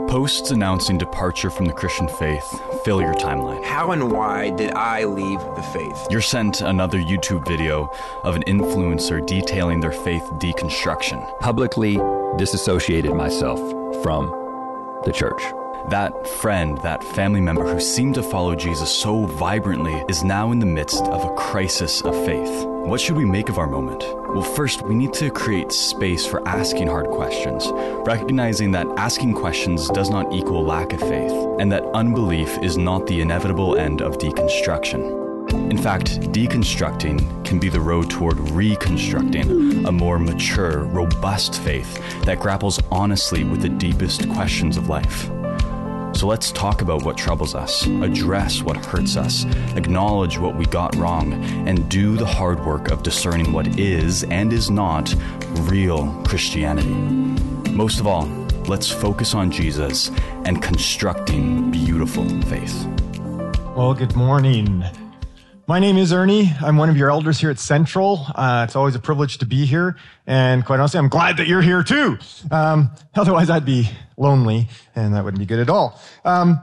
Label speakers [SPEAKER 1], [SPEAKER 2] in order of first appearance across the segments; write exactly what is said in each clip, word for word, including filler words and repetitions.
[SPEAKER 1] Posts announcing departure from the Christian faith fill your timeline.
[SPEAKER 2] How and why did I leave the faith?
[SPEAKER 1] You're sent another YouTube video of an influencer detailing their faith deconstruction.
[SPEAKER 3] Publicly disassociated myself from the church.
[SPEAKER 1] That friend, that family member who seemed to follow Jesus so vibrantly is now in the midst of a crisis of faith. What should we make of our moment? Well, first, we need to create space for asking hard questions, recognizing that asking questions does not equal lack of faith, and that unbelief is not the inevitable end of deconstruction. In fact, deconstructing can be the road toward reconstructing a more mature, robust faith that grapples honestly with the deepest questions of life. So let's talk about what troubles us, address what hurts us, acknowledge what we got wrong, and do the hard work of discerning what is and is not real Christianity. Most of all, let's focus on Jesus and constructing beautiful faith.
[SPEAKER 4] Well, good morning. My name is Ernie. I'm one of your elders here at Central. Uh, it's always a privilege to be here. And quite honestly, I'm glad that you're here too. Um, otherwise, I'd be lonely, and that wouldn't be good at all. Um,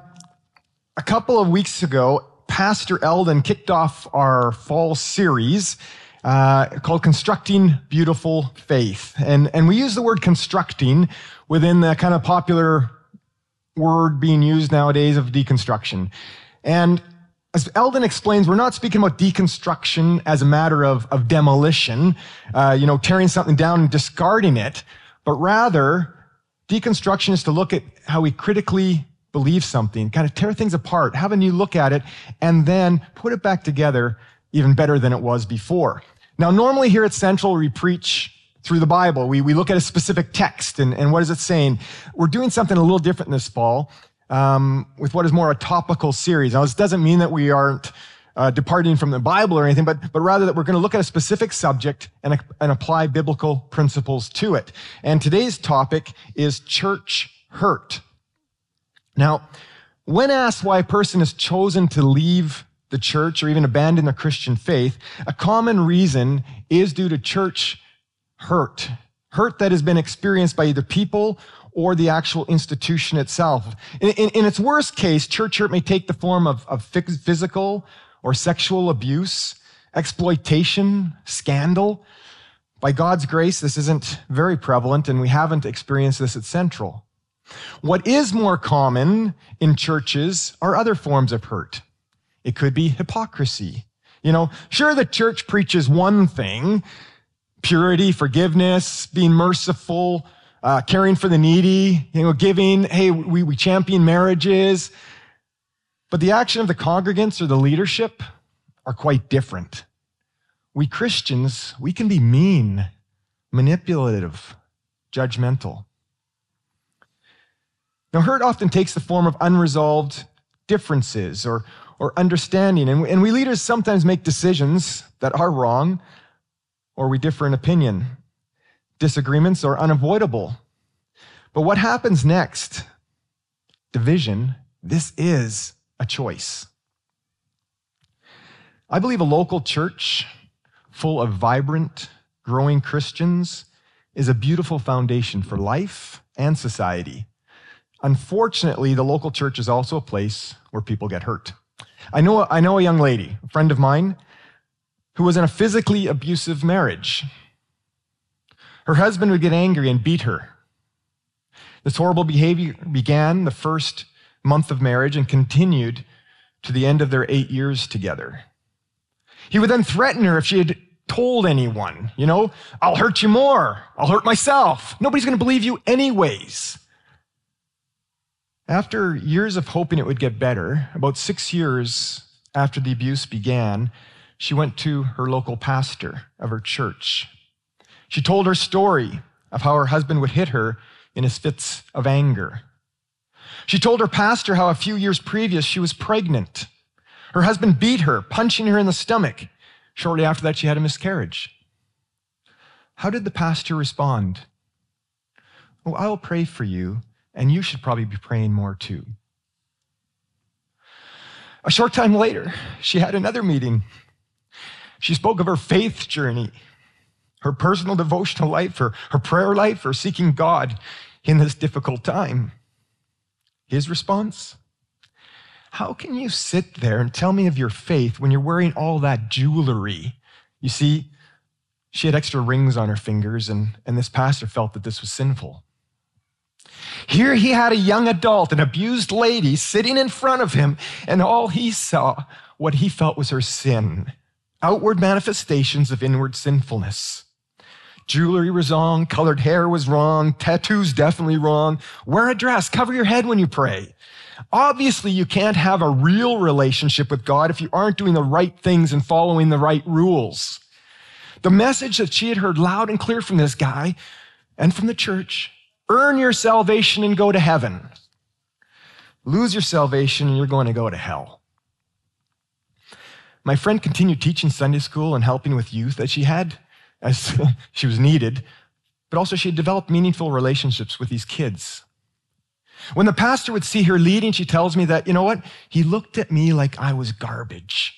[SPEAKER 4] a couple of weeks ago, Pastor Eldon kicked off our fall series uh, called Constructing Beautiful Faith. And, and we use the word constructing within the kind of popular word being used nowadays of deconstruction. And as Eldon explains, we're not speaking about deconstruction as a matter of, of demolition, uh, you know, tearing something down and discarding it, but rather deconstruction is to look at how we critically believe something, kind of tear things apart, have a new look at it, and then put it back together even better than it was before. Now, normally here at Central, we preach through the Bible. We, we look at a specific text and, and what is it saying. We're doing something a little different this fall. Um, with what is more a topical series. Now, this doesn't mean that we aren't uh, departing from the Bible or anything, but, but rather that we're going to look at a specific subject and, and apply biblical principles to it. And today's topic is church hurt. Now, when asked why a person has chosen to leave the church or even abandon their Christian faith, a common reason is due to church hurt. Hurt that has been experienced by either people or the actual institution itself. In, in, in its worst case, church hurt may take the form of, of physical or sexual abuse, exploitation, scandal. By God's grace, this isn't very prevalent, and we haven't experienced this at Central. What is more common in churches are other forms of hurt. It could be hypocrisy. You know, sure, the church preaches one thing, purity, forgiveness, being merciful, Uh, caring for the needy, you know, giving, hey, we, we champion marriages. But the action of the congregants or the leadership are quite different. We Christians, we can be mean, manipulative, judgmental. Now, hurt often takes the form of unresolved differences or, or understanding. And, and we leaders sometimes make decisions that are wrong, or we differ in opinion. Disagreements are unavoidable. But what happens next? Division. This is a choice. I believe a local church full of vibrant, growing Christians is a beautiful foundation for life and society. Unfortunately, the local church is also a place where people get hurt. I know, I know a young lady, a friend of mine, who was in a physically abusive marriage. Her husband would get angry and beat her. This horrible behavior began the first month of marriage and continued to the end of their eight years together. He would then threaten her if she had told anyone, you know, I'll hurt you more. I'll hurt myself. Nobody's going to believe you anyways. After years of hoping it would get better, about six years after the abuse began, she went to her local pastor of her church. She told her story of how her husband would hit her in his fits of anger. She told her pastor how a few years previous she was pregnant. Her husband beat her, punching her in the stomach. Shortly after that, she had a miscarriage. How did the pastor respond? Oh, I'll pray for you, and you should probably be praying more too. A short time later, she had another meeting. She spoke of her faith journey, her personal devotional life, her, her prayer life, her seeking God in this difficult time. His response? How can you sit there and tell me of your faith when you're wearing all that jewelry? You see, she had extra rings on her fingers, and, and this pastor felt that this was sinful. Here he had a young adult, an abused lady, sitting in front of him, and all he saw, what he felt was her sin, outward manifestations of inward sinfulness. Jewelry was wrong, colored hair was wrong, tattoos definitely wrong. Wear a dress, cover your head when you pray. Obviously, you can't have a real relationship with God if you aren't doing the right things and following the right rules. The message that she had heard loud and clear from this guy and from the church: earn your salvation and go to heaven. Lose your salvation and you're going to go to hell. My friend continued teaching Sunday school and helping with youth as she had, as she was needed, but also she had developed meaningful relationships with these kids. When the pastor would see her leading, she tells me that, you know what? He looked at me like I was garbage.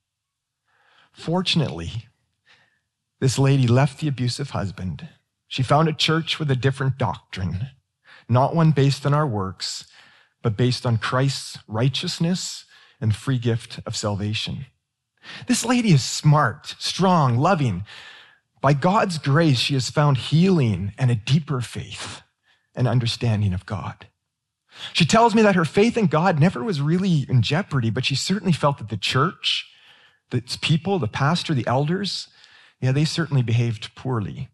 [SPEAKER 4] Fortunately, this lady left the abusive husband. She found a church with a different doctrine, not one based on our works, but based on Christ's righteousness and free gift of salvation. This lady is smart, strong, loving. By God's grace, she has found healing and a deeper faith and understanding of God. She tells me that her faith in God never was really in jeopardy, but she certainly felt that the church, its people, the pastor, the elders, yeah, they certainly behaved poorly.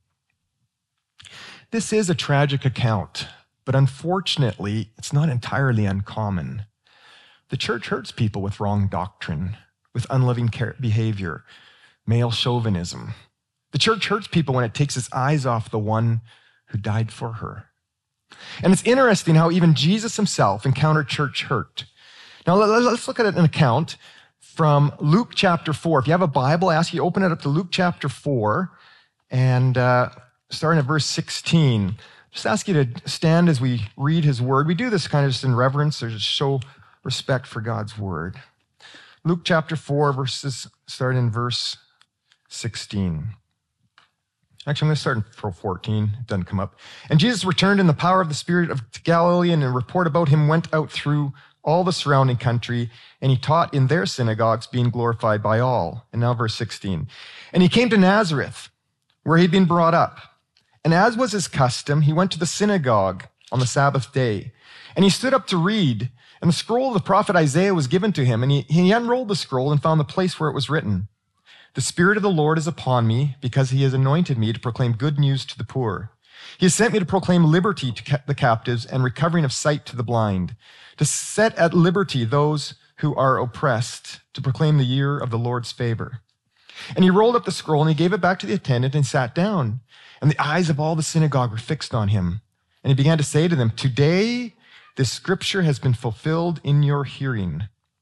[SPEAKER 4] This is a tragic account, but unfortunately, it's not entirely uncommon. The church hurts people with wrong doctrine, with unloving behavior, male chauvinism. The church hurts people when it takes its eyes off the one who died for her. And it's interesting how even Jesus himself encountered church hurt. Now, let's look at an account from Luke chapter four. If you have a Bible, I ask you to open it up to Luke chapter four and uh, starting at verse sixteen. Just ask you to stand as we read his word. We do this kind of just in reverence or just show respect for God's word. Luke chapter four, verses starting in verse sixteen. Actually, I'm going to start in fourteen. It doesn't come up. And Jesus returned in the power of the Spirit of Galilee, and a report about him went out through all the surrounding country, and he taught in their synagogues, being glorified by all. And now verse sixteen. And he came to Nazareth, where he'd been brought up. And as was his custom, he went to the synagogue on the Sabbath day. And he stood up to read, and the scroll of the prophet Isaiah was given to him. And he, he unrolled the scroll and found the place where it was written, "The Spirit of the Lord is upon me, because he has anointed me to proclaim good news to the poor. He has sent me to proclaim liberty to ca- the captives and recovering of sight to the blind, to set at liberty those who are oppressed, to proclaim the year of the Lord's favor." And he rolled up the scroll and he gave it back to the attendant and sat down. And the eyes of all the synagogue were fixed on him. And he began to say to them, "Today this scripture has been fulfilled in your hearing."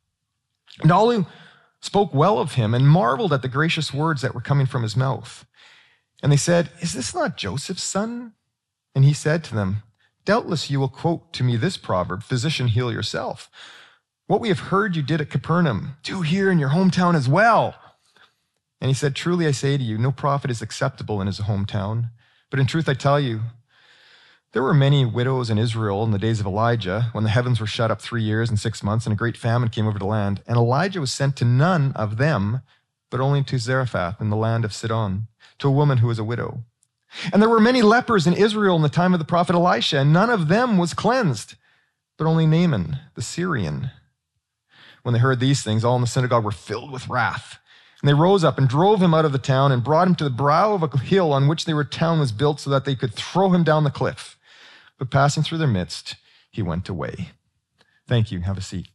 [SPEAKER 4] And all who spoke well of him and marveled at the gracious words that were coming from his mouth. And they said, "Is this not Joseph's son?" And he said to them, "Doubtless you will quote to me this proverb, 'Physician, heal yourself. What we have heard you did at Capernaum, do here in your hometown as well.' And he said, 'Truly I say to you, no prophet is acceptable in his hometown. But in truth I tell you, there were many widows in Israel in the days of Elijah, when the heavens were shut up three years and six months, and a great famine came over the land. And Elijah was sent to none of them, but only to Zarephath in the land of Sidon, to a woman who was a widow. And there were many lepers in Israel in the time of the prophet Elisha, and none of them was cleansed, but only Naaman, the Syrian.' When they heard these things, all in the synagogue were filled with wrath. And they rose up and drove him out of the town and brought him to the brow of a hill on which their town was built, so that they could throw him down the cliff. But passing through their midst, he went away." Thank you. Have a seat.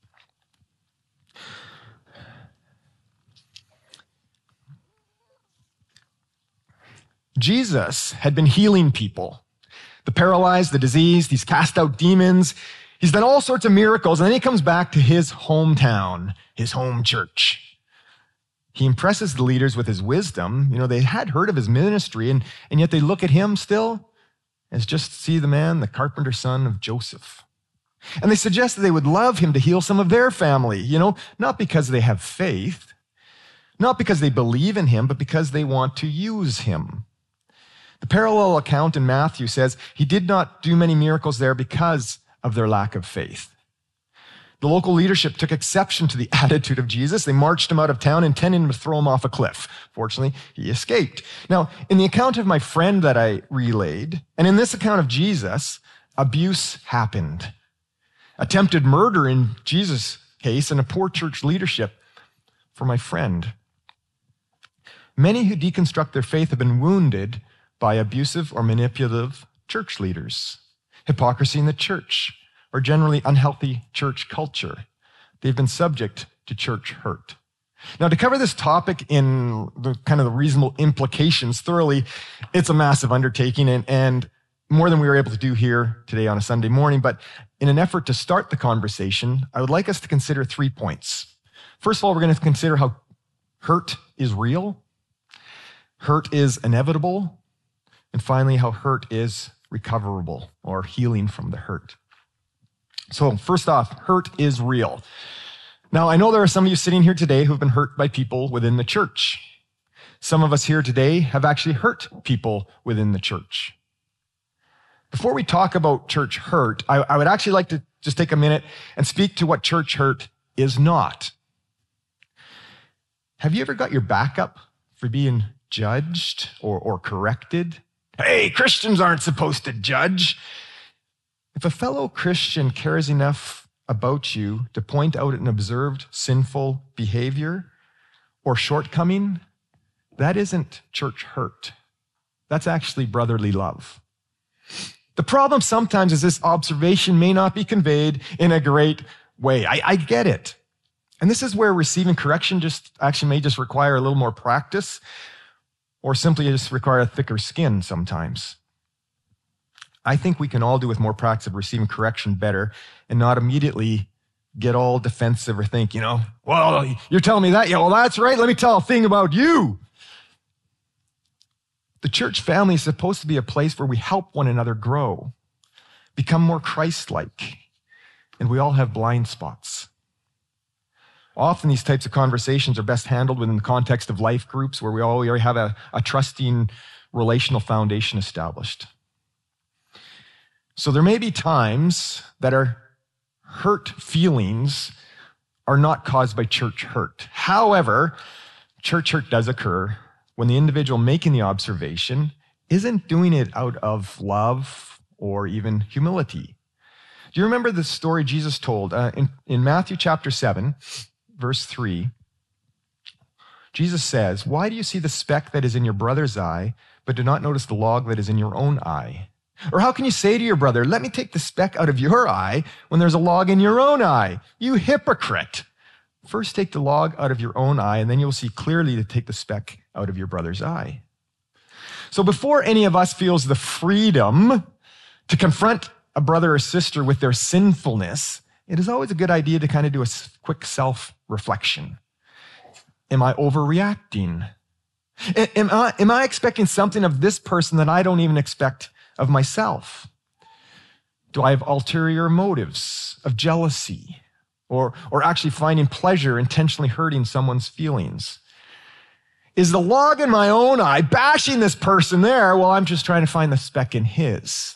[SPEAKER 4] Jesus had been healing people, the paralyzed, the diseased. He's cast out demons. He's done all sorts of miracles. And then he comes back to his hometown, his home church. He impresses the leaders with his wisdom. You know, they had heard of his ministry, and, and yet they look at him still as just see the man, the carpenter's son of Joseph. And they suggest that they would love him to heal some of their family, you know, not because they have faith, not because they believe in him, but because they want to use him. The parallel account in Matthew says he did not do many miracles there because of their lack of faith. The local leadership took exception to the attitude of Jesus. They marched him out of town, intending to throw him off a cliff. Fortunately, he escaped. Now, in the account of my friend that I relayed, and in this account of Jesus, abuse happened. Attempted murder in Jesus' case, and a poor church leadership for my friend. Many who deconstruct their faith have been wounded by abusive or manipulative church leaders, hypocrisy in the church, or generally unhealthy church culture. They've been subject to church hurt. Now, to cover this topic in the kind of the reasonable implications thoroughly, it's a massive undertaking and, and more than we were able to do here today on a Sunday morning. But in an effort to start the conversation, I would like us to consider three points. First of all, we're going to consider how hurt is real, hurt is inevitable, and finally, how hurt is recoverable or healing from the hurt. So first off, hurt is real. Now, I know there are some of you sitting here today who have been hurt by people within the church. Some of us here today have actually hurt people within the church. Before we talk about church hurt, I, I would actually like to just take a minute and speak to what church hurt is not. Have you ever got your back up for being judged or, or corrected? Hey, Christians aren't supposed to judge. If a fellow Christian cares enough about you to point out an observed sinful behavior or shortcoming, that isn't church hurt. That's actually brotherly love. The problem sometimes is this observation may not be conveyed in a great way. I, I get it. And this is where receiving correction just actually may just require a little more practice or simply just require a thicker skin sometimes. I think we can all do with more practice of receiving correction better and not immediately get all defensive or think, you know, well, you're telling me that? Yeah, well, that's right. Let me tell a thing about you. The church family is supposed to be a place where we help one another grow, become more Christ-like, and we all have blind spots. Often these types of conversations are best handled within the context of life groups where we already have a, a trusting relational foundation established. So there may be times that our hurt feelings are not caused by church hurt. However, church hurt does occur when the individual making the observation isn't doing it out of love or even humility. Do you remember the story Jesus told uh, in, in Matthew chapter seven, verse three? Jesus says, "Why do you see the speck that is in your brother's eye, but do not notice the log that is in your own eye? Or how can you say to your brother, 'Let me take the speck out of your eye,' when there's a log in your own eye? You hypocrite! First take the log out of your own eye, and then you'll see clearly to take the speck out of your brother's eye." So before any of us feels the freedom to confront a brother or sister with their sinfulness, it is always a good idea to kind of do a quick self-reflection. Am I overreacting? Am I, am I expecting something of this person that I don't even expect of myself? Do I have ulterior motives of jealousy or, or actually finding pleasure intentionally hurting someone's feelings? Is the log in my own eye bashing this person there while I'm just trying to find the speck in his?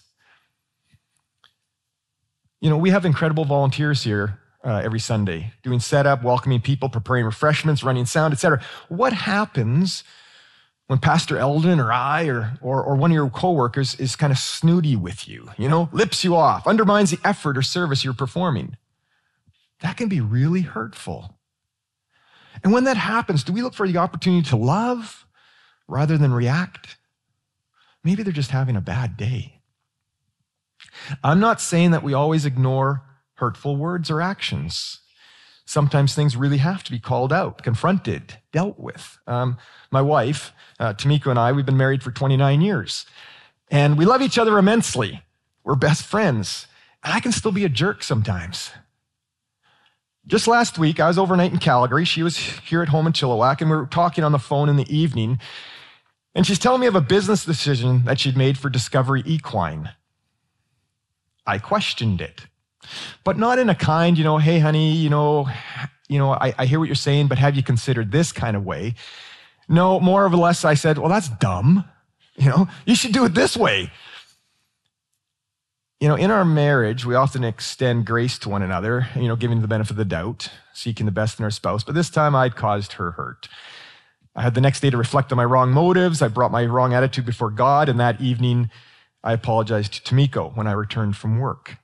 [SPEAKER 4] You know, we have incredible volunteers here uh, every Sunday, doing setup, welcoming people, preparing refreshments, running sound, et cetera. What happens when Pastor Eldon or I or, or, or one of your coworkers is kind of snooty with you, you know, lips you off, undermines the effort or service you're performing? That can be really hurtful. And when that happens, do we look for the opportunity to love rather than react? Maybe they're just having a bad day. I'm not saying that we always ignore hurtful words or actions. Sometimes things really have to be called out, confronted, dealt with. Um, my wife, uh, Tamiko, and I, we've been married for twenty-nine years. And we love each other immensely. We're best friends. And I can still be a jerk sometimes. Just last week, I was overnight in Calgary. She was here at home in Chilliwack, and we were talking on the phone in the evening. And she's telling me of a business decision that she'd made for Discovery Equine. I questioned it, but not in a kind, you know, hey, honey, you know, you know, I, I hear what you're saying, but have you considered this kind of way? No, more or less, I said, well, that's dumb. You know, you should do it this way. You know, in our marriage, we often extend grace to one another, you know, giving the benefit of the doubt, seeking the best in our spouse. But this time I'd caused her hurt. I had the next day to reflect on my wrong motives. I brought my wrong attitude before God. And that evening, I apologized to Tomiko when I returned from work.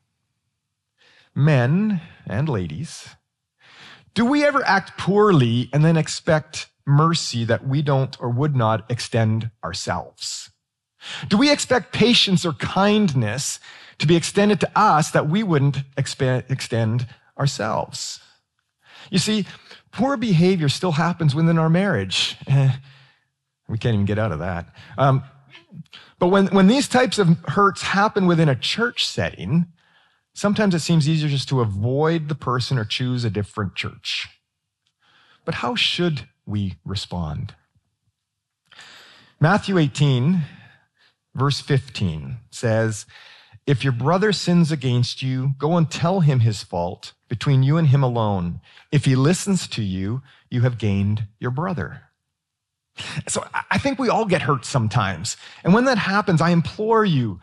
[SPEAKER 4] Men and ladies, do we ever act poorly and then expect mercy that we don't or would not extend ourselves? Do we expect patience or kindness to be extended to us that we wouldn't expa- extend ourselves? You see, poor behavior still happens within our marriage. Eh, we can't even get out of that. Um, but when, when these types of hurts happen within a church setting, sometimes it seems easier just to avoid the person or choose a different church. But how should we respond? Matthew eighteen, verse fifteen says, "If your brother sins against you, go and tell him his fault between you and him alone. If he listens to you, you have gained your brother." So I think we all get hurt sometimes. And when that happens, I implore you,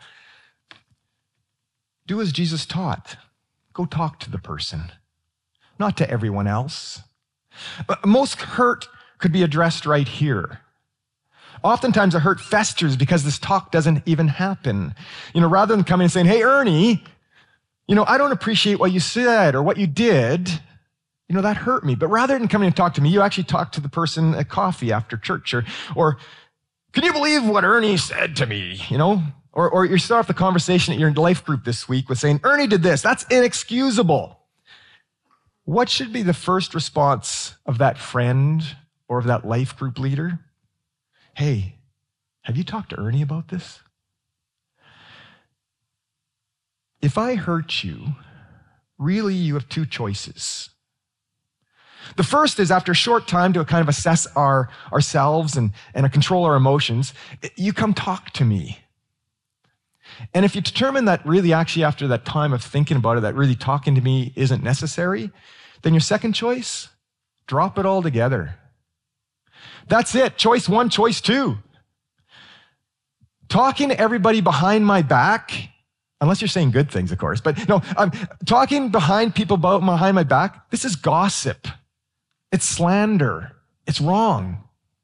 [SPEAKER 4] do as Jesus taught. Go talk to the person, not to everyone else. Most hurt could be addressed right here. Oftentimes a hurt festers because this talk doesn't even happen. You know, rather than coming and saying, "Hey, Ernie, you know, I don't appreciate what you said or what you did. You know, that hurt me." But rather than coming and talk to me, you actually talk to the person at coffee after church, or, or "Can you believe what Ernie said to me?" You know, or, or you start off the conversation at your life group this week with saying, "Ernie did this. That's inexcusable." What should be the first response of that friend or of that life group leader? "Hey, have you talked to Ernie about this?" If I hurt you, really you have two choices. The first is, after a short time to kind of assess our ourselves and, and control our emotions, you come talk to me. And if you determine that really actually after that time of thinking about it, that really talking to me isn't necessary, then your second choice, drop it all together. That's it. Choice one, choice two. Talking to everybody behind my back, unless you're saying good things, of course, but no, I'm talking behind people behind my back. This is gossip. It's slander. It's wrong.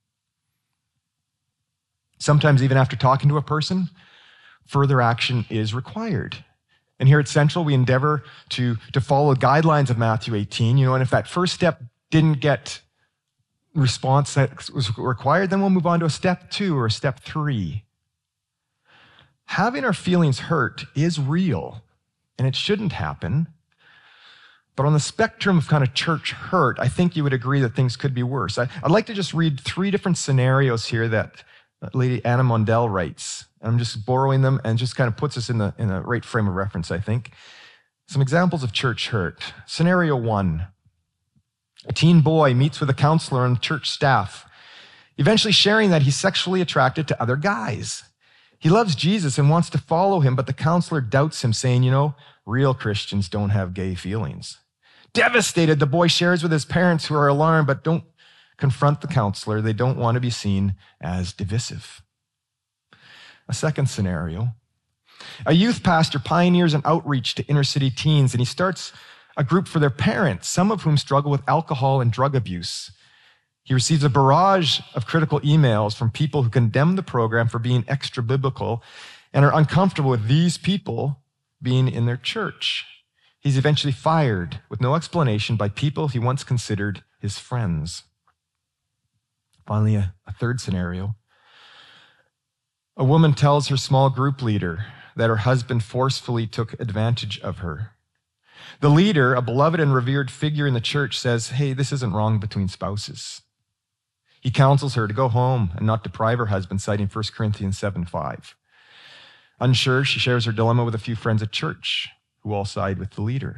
[SPEAKER 4] Sometimes even after talking to a person, further action is required. And here at Central, we endeavor to, to follow the guidelines of Matthew eighteen, you know, and if that first step didn't get response that was required, then we'll move on to a step two or a step three. Having our feelings hurt is real, and it shouldn't happen. But on the spectrum of kind of church hurt, I think you would agree that things could be worse. I, I'd like to just read three different scenarios here that Lady Anna Mondell writes. I'm just borrowing them and just kind of puts us in the, in the right frame of reference, I think. Some examples of church hurt. Scenario one. A teen boy meets with a counselor on church staff, eventually sharing that he's sexually attracted to other guys. He loves Jesus and wants to follow him, but the counselor doubts him, saying, "You know, real Christians don't have gay feelings." Devastated, the boy shares with his parents, who are alarmed but don't confront the counselor. They don't want to be seen as divisive. A second scenario. A youth pastor pioneers an outreach to inner city teens, and he starts a group for their parents, some of whom struggle with alcohol and drug abuse. He receives a barrage of critical emails from people who condemn the program for being extra biblical and are uncomfortable with these people being in their church. He's eventually fired with no explanation by people he once considered his friends. Finally, a, a third scenario. A woman tells her small group leader that her husband forcefully took advantage of her. The leader, a beloved and revered figure in the church, says, "Hey, this isn't wrong between spouses." He counsels her to go home and not deprive her husband, citing First Corinthians seven five. Unsure, she shares her dilemma with a few friends at church who all side with the leader.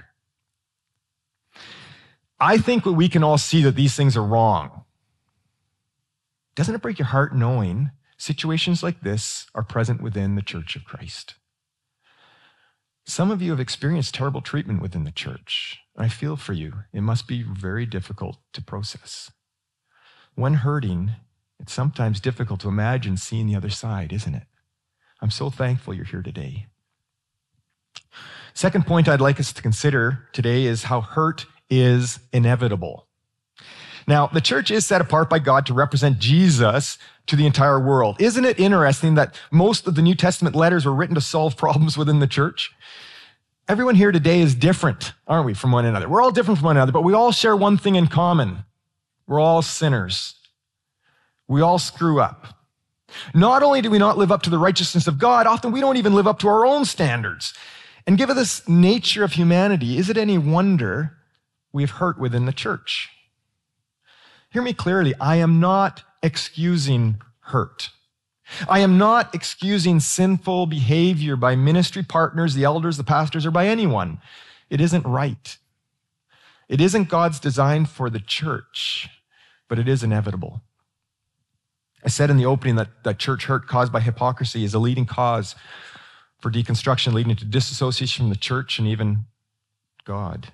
[SPEAKER 4] I think we can all see that these things are wrong. Doesn't it break your heart knowing situations like this are present within the Church of Christ? Some of you have experienced terrible treatment within the church. I feel for you. It must be very difficult to process. When hurting, it's sometimes difficult to imagine seeing the other side, isn't it? I'm so thankful you're here today. Second point I'd like us to consider today is how hurt is inevitable. Now, the church is set apart by God to represent Jesus to the entire world. Isn't it interesting that most of the New Testament letters were written to solve problems within the church? Everyone here today is different, aren't we, from one another? We're all different from one another, but we all share one thing in common. We're all sinners. We all screw up. Not only do we not live up to the righteousness of God, often we don't even live up to our own standards. And given this nature of humanity, is it any wonder we've hurt within the church? Hear me clearly. I am not excusing hurt. I am not excusing sinful behavior by ministry partners, the elders, the pastors, or by anyone. It isn't right. It isn't God's design for the church, but it is inevitable. I said in the opening that, that church hurt caused by hypocrisy is a leading cause for deconstruction, leading to disassociation from the church and even God.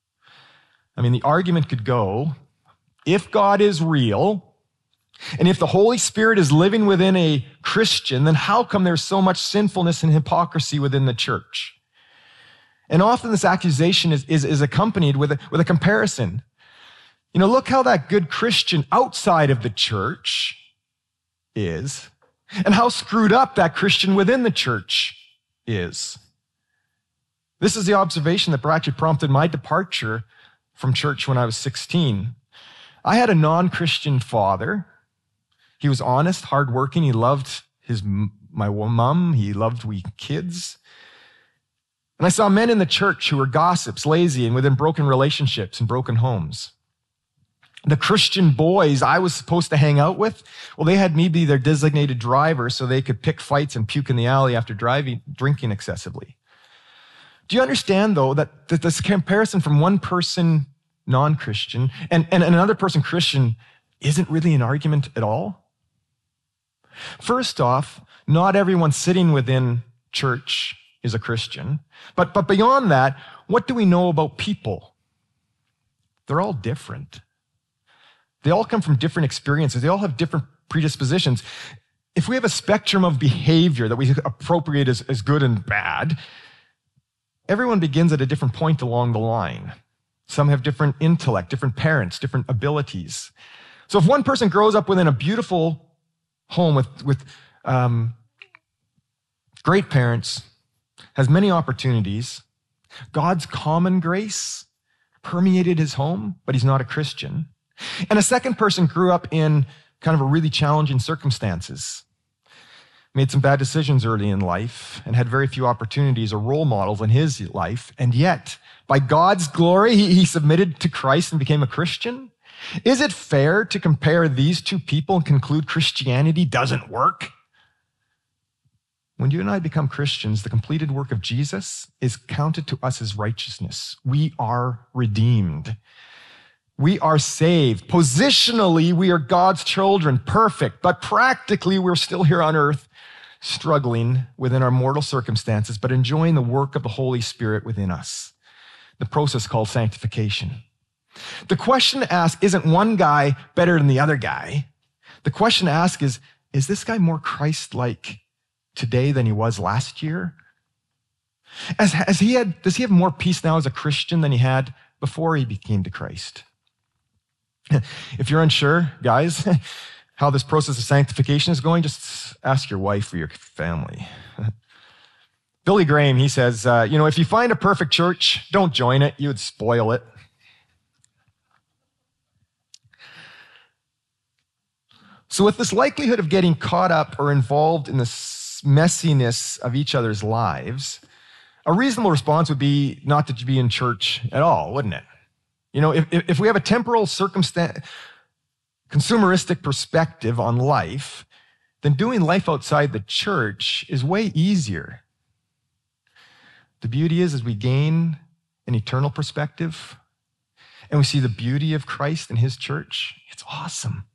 [SPEAKER 4] I mean, the argument could go, if God is real, and if the Holy Spirit is living within a Christian, then how come there's so much sinfulness and hypocrisy within the church? And often this accusation is, is, is accompanied with a, with a comparison. You know, look how that good Christian outside of the church is, and how screwed up that Christian within the church is. This is the observation that actually prompted my departure from church when I was sixteen. I had a non-Christian father. He was honest, hardworking. He loved his my mom. He loved we kids. And I saw men in the church who were gossips, lazy, and within broken relationships and broken homes. The Christian boys I was supposed to hang out with, well, they had me be their designated driver so they could pick fights and puke in the alley after driving, drinking excessively. Do you understand, though, that, that this comparison from one person non-Christian and, and another person Christian isn't really an argument at all? First off, not everyone sitting within church is a Christian. But, but beyond that, what do we know about people? They're all different. They all come from different experiences. They all have different predispositions. If we have a spectrum of behavior that we appropriate as, as good and bad, everyone begins at a different point along the line. Some have different intellect, different parents, different abilities. So if one person grows up within a beautiful home with, with um, great parents, has many opportunities, God's common grace permeated his home, but he's not a Christian. And a second person grew up in kind of a really challenging circumstances, made some bad decisions early in life, and had very few opportunities or role models in his life. And yet, by God's glory, he, he submitted to Christ and became a Christian. Is it fair to compare these two people and conclude Christianity doesn't work? When you and I become Christians, the completed work of Jesus is counted to us as righteousness. We are redeemed. We are saved. Positionally, we are God's children, perfect, but practically we're still here on earth, struggling within our mortal circumstances, but enjoying the work of the Holy Spirit within us. The process called sanctification. The question to ask isn't one guy better than the other guy. The question to ask is, is this guy more Christ-like today than he was last year? As, as he had, does he have more peace now as a Christian than he had before he became to Christ? If you're unsure, guys, how this process of sanctification is going, just ask your wife or your family. Billy Graham, he says, uh, you know, if you find a perfect church, don't join it. You would spoil it. So with this likelihood of getting caught up or involved in the messiness of each other's lives, a reasonable response would be not to be in church at all, wouldn't it? You know, if, if we have a temporal circumstance, consumeristic perspective on life, then doing life outside the church is way easier. The beauty is, as we gain an eternal perspective and we see the beauty of Christ and his church, it's awesome.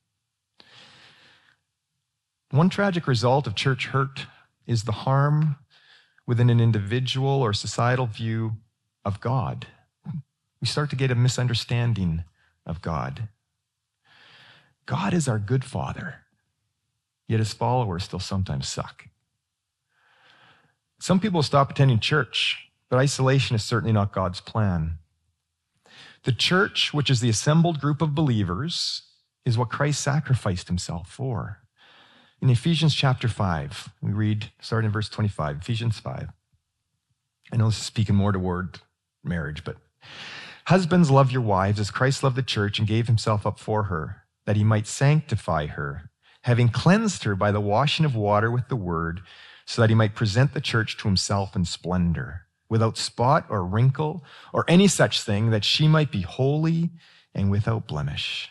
[SPEAKER 4] One tragic result of church hurt is the harm within an individual or societal view of God. We start to get a misunderstanding of God. God is our good Father, yet his followers still sometimes suck. Some people stop attending church but isolation is certainly not God's plan. The church, which is the assembled group of believers, is what Christ sacrificed himself for. In Ephesians chapter five, we read, starting in verse twenty-five, Ephesians five. I know this is speaking more toward marriage, but husbands, love your wives as Christ loved the church and gave himself up for her, that he might sanctify her, having cleansed her by the washing of water with the word, so that he might present the church to himself in splendor, without spot or wrinkle or any such thing, that she might be holy and without blemish.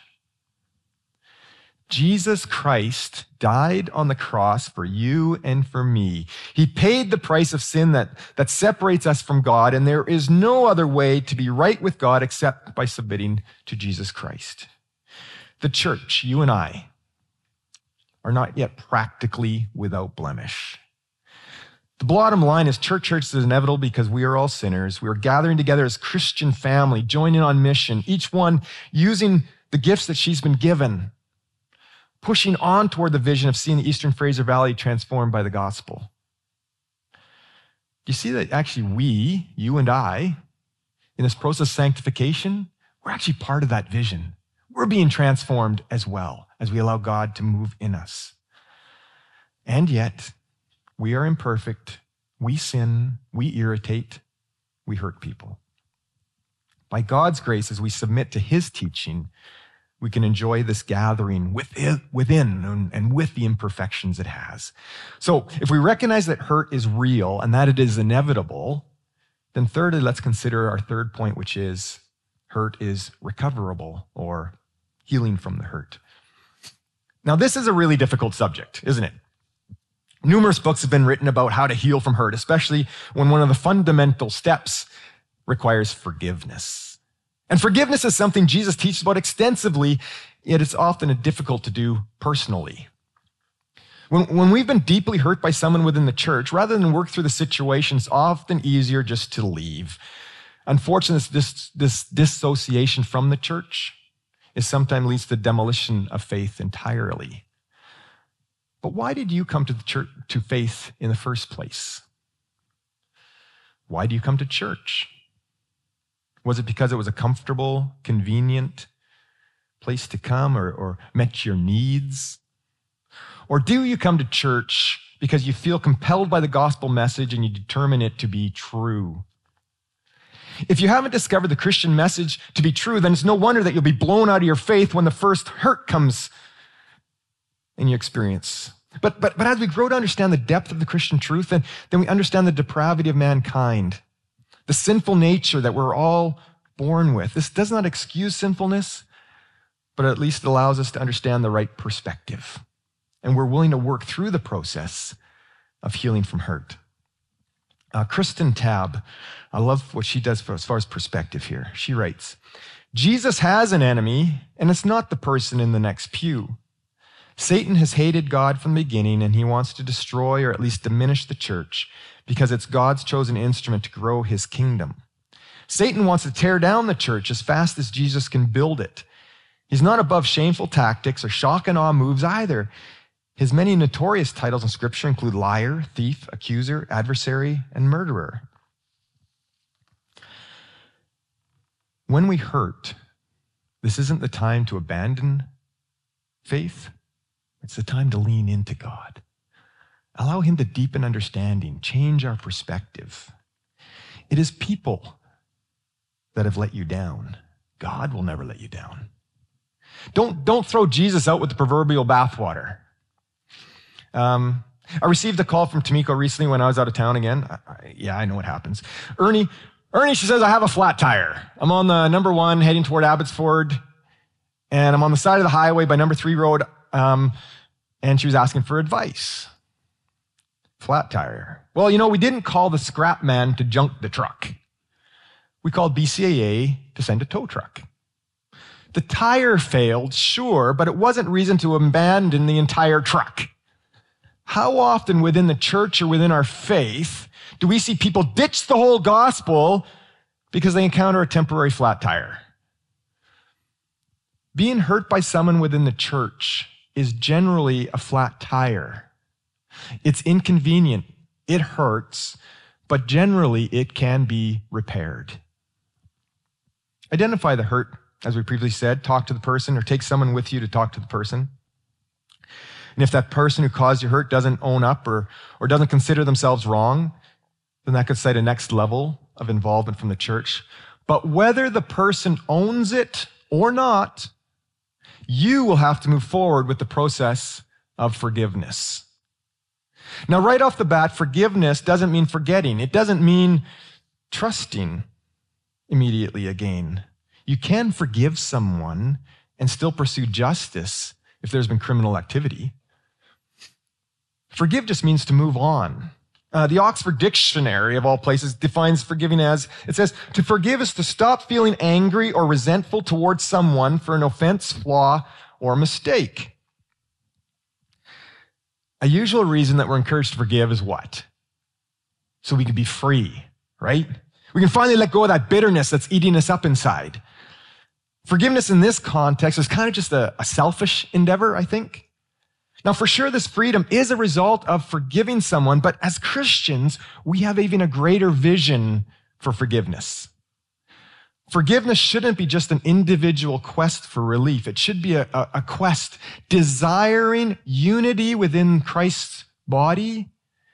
[SPEAKER 4] Jesus Christ died on the cross for you and for me. He paid the price of sin that, that separates us from God, and there is no other way to be right with God except by submitting to Jesus Christ. The church, you and I, are not yet practically without blemish. The bottom line is church church is inevitable because we are all sinners. We are gathering together as Christian family, joining on mission, each one using the gifts that she's been given, pushing on toward the vision of seeing the Eastern Fraser Valley transformed by the gospel. Do you see that actually we, you and I, in this process of sanctification, we're actually part of that vision. We're being transformed as well as we allow God to move in us. And yet, we are imperfect, we sin, we irritate, we hurt people. By God's grace, as we submit to his teaching, we can enjoy this gathering within, within and with the imperfections it has. So if we recognize that hurt is real and that it is inevitable, then thirdly, let's consider our third point, which is hurt is recoverable, or healing from the hurt. Now, this is a really difficult subject, isn't it? Numerous books have been written about how to heal from hurt, especially when one of the fundamental steps requires forgiveness. And forgiveness is something Jesus teaches about extensively, yet it's often difficult to do personally. When, when we've been deeply hurt by someone within the church, rather than work through the situation, it's often easier just to leave. Unfortunately, this, this dissociation from the church is sometimes leads to demolition of faith entirely. But why did you come to the church, to faith in the first place? Why do you come to church? Was it because it was a comfortable, convenient place to come, or, or met your needs? Or do you come to church because you feel compelled by the gospel message and you determine it to be true? If you haven't discovered the Christian message to be true, then it's no wonder that you'll be blown out of your faith when the first hurt comes in your experience. But, but, but as we grow to understand the depth of the Christian truth, then, then we understand the depravity of mankind, the sinful nature that we're all born with. This does not excuse sinfulness, but at least it allows us to understand the right perspective. And we're willing to work through the process of healing from hurt. Uh, Kristen Tabb, I love what she does for, as far as perspective here. She writes, Jesus has an enemy, and it's not the person in the next pew. Satan has hated God from the beginning, and he wants to destroy or at least diminish the church because it's God's chosen instrument to grow his kingdom. Satan wants to tear down the church as fast as Jesus can build it. He's not above shameful tactics or shock and awe moves either. His many notorious titles in Scripture include liar, thief, accuser, adversary, and murderer. When we hurt, this isn't the time to abandon faith. It's the time to lean into God. Allow him to deepen understanding, change our perspective. It is people that have let you down. God will never let you down. Don't, don't throw Jesus out with the proverbial bathwater. Um, I received a call from Tamiko recently when I was out of town again. I, I, yeah, I know what happens. Ernie, Ernie, she says, I have a flat tire. I'm on the number one heading toward Abbotsford, and I'm on the side of the highway by number three road, um, and she was asking for advice. Flat tire. Well, you know, we didn't call the scrap man to junk the truck. We called B C A A to send a tow truck. The tire failed, sure, but it wasn't reason to abandon the entire truck. How often within the church or within our faith do we see people ditch the whole gospel because they encounter a temporary flat tire? Being hurt by someone within the church is generally a flat tire. It's inconvenient, it hurts, but generally it can be repaired. Identify the hurt, as we previously said. Talk to the person, or take someone with you to talk to the person. And if that person who caused you hurt doesn't own up or, or doesn't consider themselves wrong, then that could cite a next level of involvement from the church. But whether the person owns it or not, you will have to move forward with the process of forgiveness. Now, right off the bat, forgiveness doesn't mean forgetting. It doesn't mean trusting immediately again. You can forgive someone and still pursue justice if there's been criminal activity. Forgive just means to move on. Uh, the Oxford Dictionary, of all places, defines forgiving as, it says, to forgive is to stop feeling angry or resentful towards someone for an offense, flaw, or mistake. A usual reason that we're encouraged to forgive is what? So we can be free, right? We can finally let go of that bitterness that's eating us up inside. Forgiveness in this context is kind of just a, a selfish endeavor, I think. Now, for sure, this freedom is a result of forgiving someone, but as Christians, we have even a greater vision for forgiveness. Forgiveness shouldn't be just an individual quest for relief. It should be a, a, a quest desiring unity within Christ's body,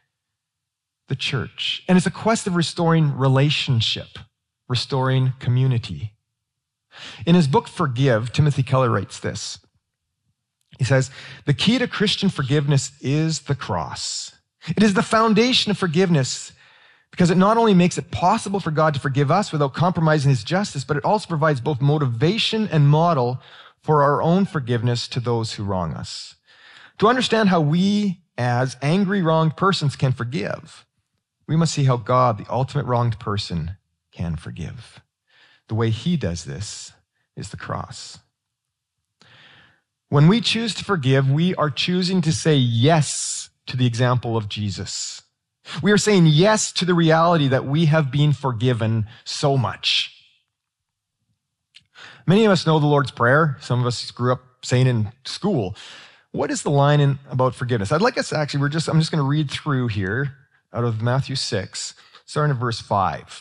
[SPEAKER 4] the church. And it's a quest of restoring relationship, restoring community. In his book, Forgive, Timothy Keller writes this. He says, the key to Christian forgiveness is the cross. It is the foundation of forgiveness because it not only makes it possible for God to forgive us without compromising his justice, but it also provides both motivation and model for our own forgiveness to those who wrong us. To understand how we, as angry, wronged persons, can forgive, we must see how God, the ultimate wronged person, can forgive. The way he does this is the cross. When we choose to forgive, we are choosing to say yes to the example of Jesus. We are saying yes to the reality that we have been forgiven so much. Many of us know the Lord's Prayer. Some of us grew up saying in school. What is the line in, about forgiveness? I'd like us to actually, we're just, I'm just going to read through here out of Matthew six, starting at verse five.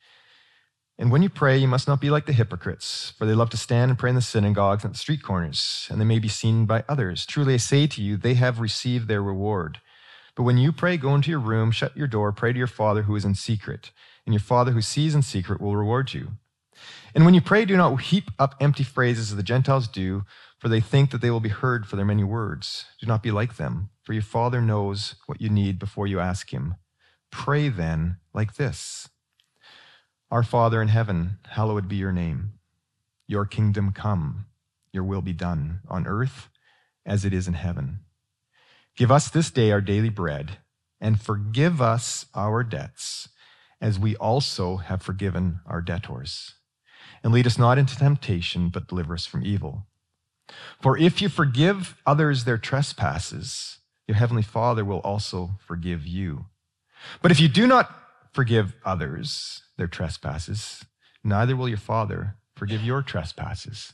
[SPEAKER 4] And when you pray, you must not be like the hypocrites, for they love to stand and pray in the synagogues and at the street corners, and they may be seen by others. Truly, I say to you, they have received their reward. But when you pray, go into your room, shut your door, pray to your Father who is in secret, and your Father who sees in secret will reward you. And when you pray, do not heap up empty phrases as the Gentiles do, for they think that they will be heard for their many words. Do not be like them, for your Father knows what you need before you ask him. Pray then like this. Our Father in heaven, hallowed be your name. Your kingdom come, your will be done on earth as it is in heaven. Give us this day our daily bread, and forgive us our debts, as we also have forgiven our debtors. And lead us not into temptation, but deliver us from evil. For if you forgive others their trespasses, your heavenly Father will also forgive you. But if you do not forgive others their trespasses, neither will your Father forgive your trespasses.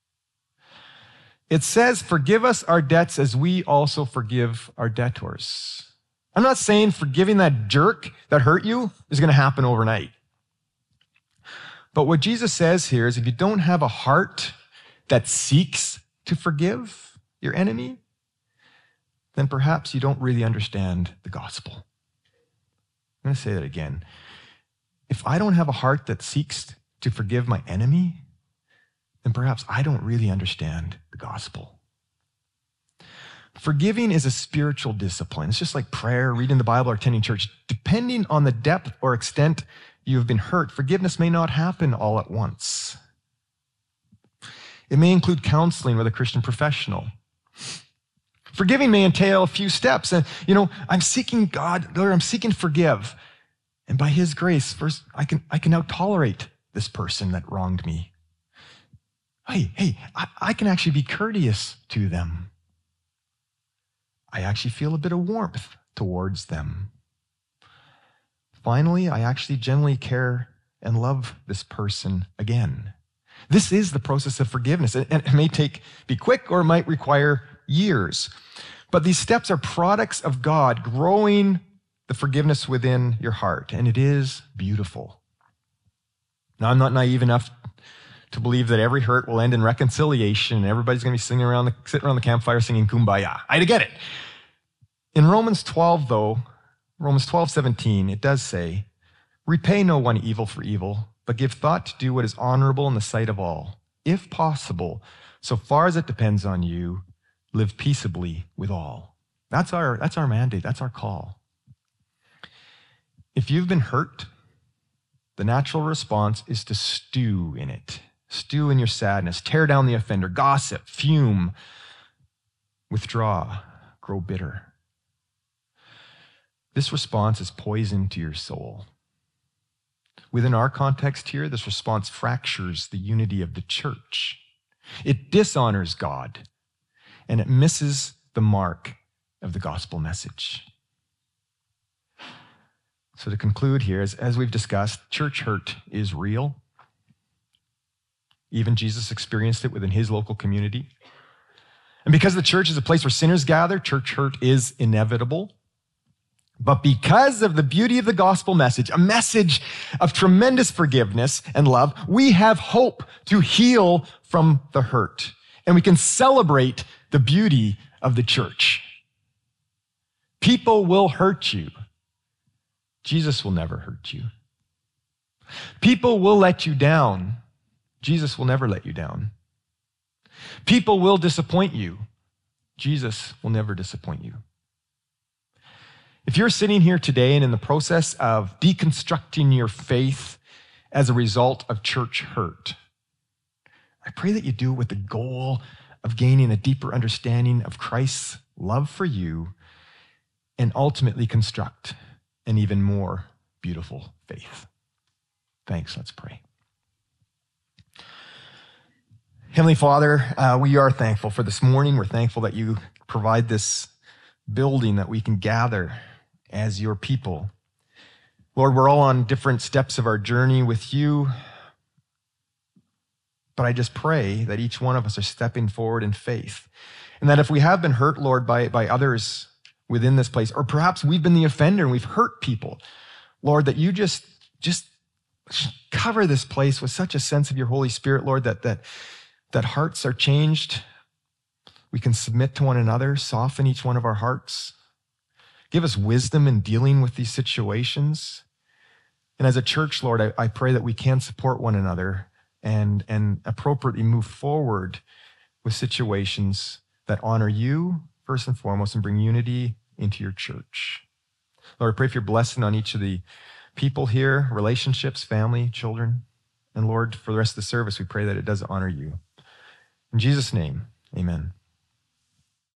[SPEAKER 4] It says, forgive us our debts as we also forgive our debtors. I'm not saying forgiving that jerk that hurt you is going to happen overnight. But what Jesus says here is if you don't have a heart that seeks to forgive your enemy, then perhaps you don't really understand the gospel. I'm going to say that again. If I don't have a heart that seeks to forgive my enemy, then perhaps I don't really understand the gospel. Forgiving is a spiritual discipline. It's just like prayer, reading the Bible, or attending church. Depending on the depth or extent you have been hurt, forgiveness may not happen all at once. It may include counseling with a Christian professional. Forgiving may entail a few steps. And, you know, I'm seeking God, Lord, I'm seeking to forgive. And by his grace, first, I can, I can now tolerate this person that wronged me. Hey, hey, I, I can actually be courteous to them. I actually feel a bit of warmth towards them. Finally, I actually genuinely care and love this person again. This is the process of forgiveness. And it may take, be quick, or it might require years. But these steps are products of God growing the forgiveness within your heart, and it is beautiful. Now, I'm not naive enough to believe that every hurt will end in reconciliation and everybody's going to be singing around the, sitting around the campfire singing Kumbaya. I get it. In Romans twelve, though, Romans twelve seventeen, it does say, repay no one evil for evil, but give thought to do what is honorable in the sight of all. If possible, so far as it depends on you, live peaceably with all. That's our, that's our mandate. That's our call. If you've been hurt, the natural response is to stew in it. Stew in your sadness. Tear down the offender. Gossip. Fume. Withdraw. Grow bitter. This response is poison to your soul. Within our context here, this response fractures the unity of the church. It dishonors God, and it misses the mark of the gospel message. So to conclude here, as, as we've discussed, church hurt is real. Even Jesus experienced it within his local community. And because the church is a place where sinners gather, church hurt is inevitable. But because of the beauty of the gospel message, a message of tremendous forgiveness and love, we have hope to heal from the hurt. And we can celebrate the beauty of the church. People will hurt you. Jesus will never hurt you. People will let you down. Jesus will never let you down. People will disappoint you. Jesus will never disappoint you. If you're sitting here today and in the process of deconstructing your faith as a result of church hurt, I pray that you do it with the goal of gaining a deeper understanding of Christ's love for you and ultimately construct an even more beautiful faith. Thanks. Let's pray. Heavenly Father, uh, we are thankful for this morning. We're thankful that you provide this building that we can gather as your people. Lord, we're all on different steps of our journey with you, but I just pray that each one of us are stepping forward in faith, and that if we have been hurt, Lord, by, by others within this place, or perhaps we've been the offender and we've hurt people, Lord, that you just, just cover this place with such a sense of your Holy Spirit, Lord, that, that, that hearts are changed. We can submit to one another, soften each one of our hearts. Give us wisdom in dealing with these situations. And as a church, Lord, I, I pray that we can support one another and, and appropriately move forward with situations that honor you, first and foremost, and bring unity into your church. Lord, I pray for your blessing on each of the people here, relationships, family, children. And Lord, for the rest of the service, we pray that it does honor you. In Jesus' name, amen.